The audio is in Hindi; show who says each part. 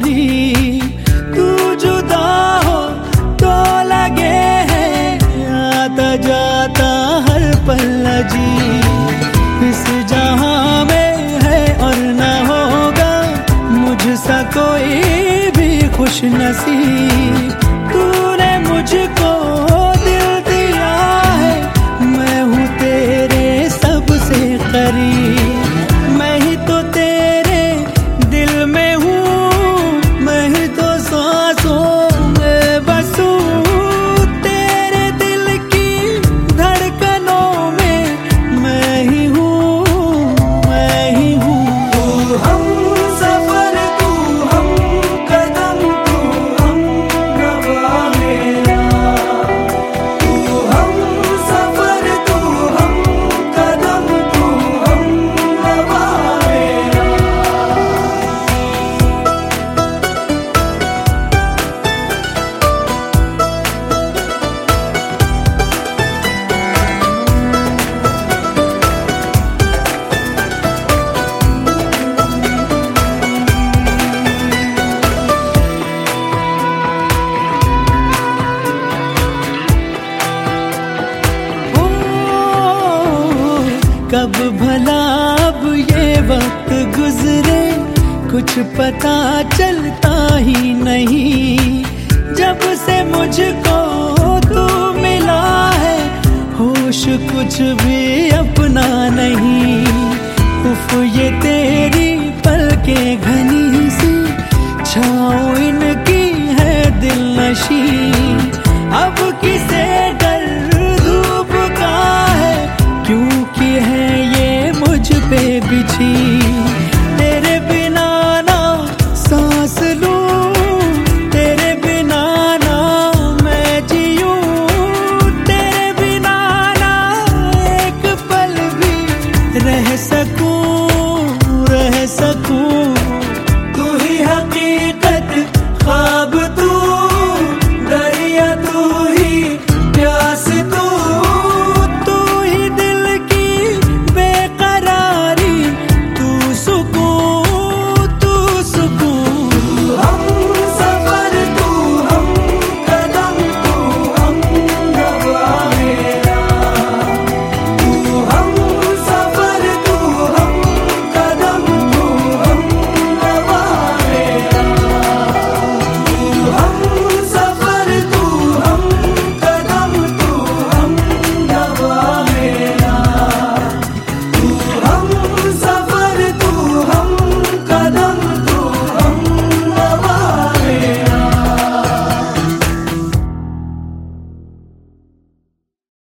Speaker 1: करीब। तू जुदा हो तो लगे है आता जाता हर पल अजीब। इस जहां में है और न होगा मुझसा कोई भी खुश नसीब। तूने मुझको दिल दिया है, मैं हूँ तेरे सबसे करीब। मैं ही तो तेरे दिल में हूँ, मैं ही तो सांसों में बसूं। तेरे दिल की धड़कनों में मैं ही हूँ, मैं ही हूँ। तू हम सफर, तू हम कदम, तू हम नवा मेरा। तू हम सफर, तू हम कदम, तू हम नवा मेरा। कब भला अब ये वक्त गुजरे कुछ पता चलता ही नहीं। जब से मुझको तू मिला है होश कुछ भी अपना नहीं। उफ ये तेरी पलकें घनी सी छाँव इनकी है दिल नशी।